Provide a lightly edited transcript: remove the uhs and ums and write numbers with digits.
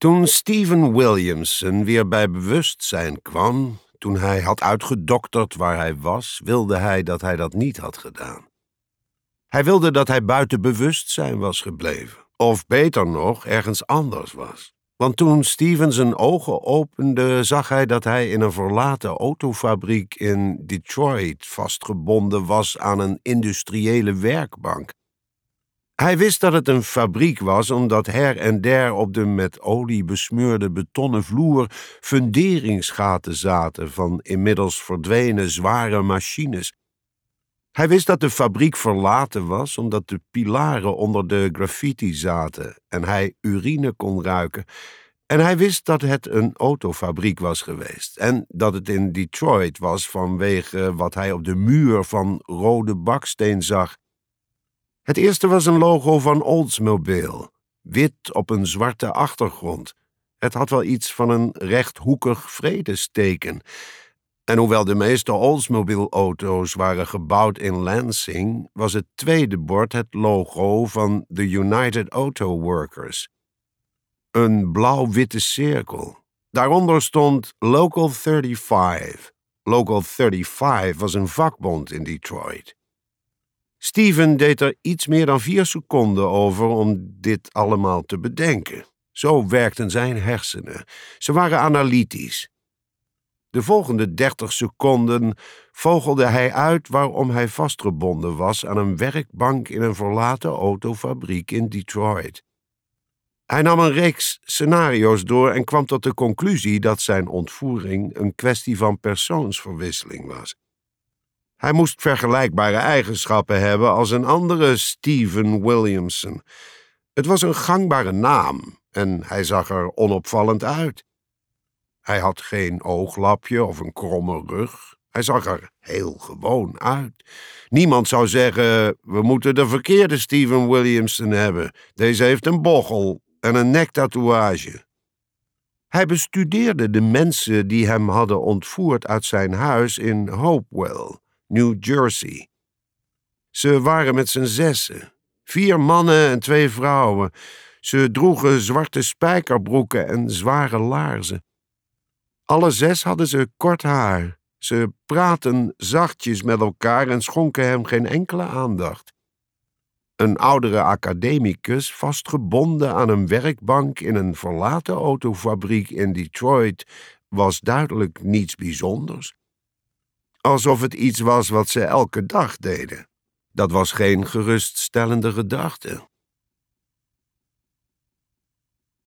Toen Stephen Williamson weer bij bewustzijn kwam, toen hij had uitgedokterd waar hij was, wilde hij dat hij dat niet had gedaan. Hij wilde dat hij buiten bewustzijn was gebleven, of beter nog, ergens anders was. Want toen Stephen zijn ogen opende, zag hij dat hij in een verlaten autofabriek in Detroit vastgebonden was aan een industriële werkbank. Hij wist dat het een fabriek was, omdat her en der op de met olie besmeurde betonnen vloer funderingsgaten zaten van inmiddels verdwenen zware machines. Hij wist dat de fabriek verlaten was, omdat de pilaren onder de graffiti zaten en hij urine kon ruiken. En hij wist dat het een autofabriek was geweest en dat het in Detroit was vanwege wat hij op de muur van rode baksteen zag. Het eerste was een logo van Oldsmobile, wit op een zwarte achtergrond. Het had wel iets van een rechthoekig vredesteken. En hoewel de meeste Oldsmobile-auto's waren gebouwd in Lansing, was het tweede bord het logo van de United Auto Workers. Een blauw-witte cirkel. Daaronder stond Local 35. Local 35 was een vakbond in Detroit. Stephen deed er iets meer dan 4 seconden over om dit allemaal te bedenken. Zo werkten zijn hersenen. Ze waren analytisch. De volgende 30 seconden vogelde hij uit waarom hij vastgebonden was aan een werkbank in een verlaten autofabriek in Detroit. Hij nam een reeks scenario's door en kwam tot de conclusie dat zijn ontvoering een kwestie van persoonsverwisseling was. Hij moest vergelijkbare eigenschappen hebben als een andere Stephen Williamson. Het was een gangbare naam en hij zag er onopvallend uit. Hij had geen ooglapje of een kromme rug. Hij zag er heel gewoon uit. Niemand zou zeggen, we moeten de verkeerde Stephen Williamson hebben. Deze heeft een bochel en een nektatoeage. Hij bestudeerde de mensen die hem hadden ontvoerd uit zijn huis in Hopewell, New Jersey. Ze waren met z'n 6, 4 mannen en 2 vrouwen. Ze droegen zwarte spijkerbroeken en zware laarzen. Alle 6 hadden ze kort haar. Ze praatten zachtjes met elkaar en schonken hem geen enkele aandacht. Een oudere academicus, vastgebonden aan een werkbank in een verlaten autofabriek in Detroit, was duidelijk niets bijzonders. Alsof het iets was wat ze elke dag deden. Dat was geen geruststellende gedachte.